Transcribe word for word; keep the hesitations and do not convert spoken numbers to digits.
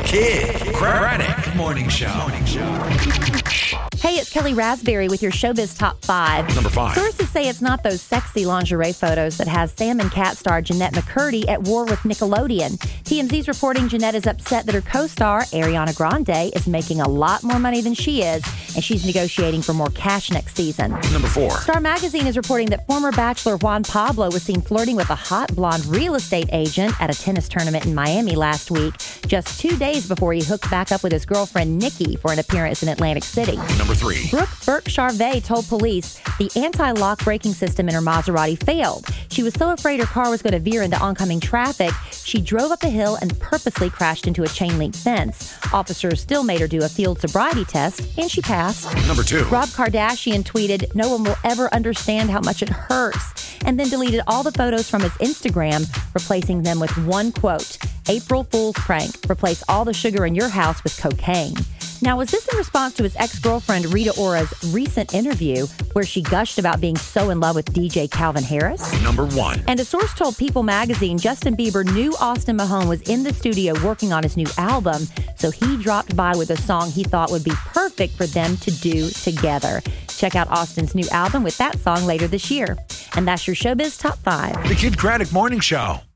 Kid Craddock Morning Show. Morning Show. Hey, it's Kelly Raspberry with your Showbiz Top five. Number five. Sources say it's not those sexy lingerie photos that has Sam and Cat star Jeanette McCurdy at war with Nickelodeon. T M Z's reporting Jeanette is upset that her co-star, Ariana Grande, is making a lot more money than she is, and she's negotiating for more cash next season. Number four. Star Magazine is reporting that former Bachelor Juan Pablo was seen flirting with a hot blonde real estate agent at a tennis tournament in Miami last week, just two days before he hooked back up with his girlfriend Nikki for an appearance in Atlantic City. Number three. Brooke Burke-Charvet told police the anti-lock braking system in her Maserati failed. She was so afraid her car was going to veer into oncoming traffic, she drove up the hill and purposely crashed into a chain-link fence. Officers still made her do a field sobriety test, and she passed. Number two. Rob Kardashian tweeted, "No one will ever understand how much it hurts," and then deleted all the photos from his Instagram, replacing them with one quote: "April Fool's prank. Replace all the sugar in your house with cocaine." Now, was this in response to his ex-girlfriend Rita Ora's recent interview where she gushed about being so in love with D J Calvin Harris? Number one. And a source told People magazine Justin Bieber knew Austin Mahone was in the studio working on his new album, so he dropped by with a song he thought would be perfect for them to do together. Check out Austin's new album with that song later this year. And that's your Showbiz Top five. The Kid Craddock Morning Show.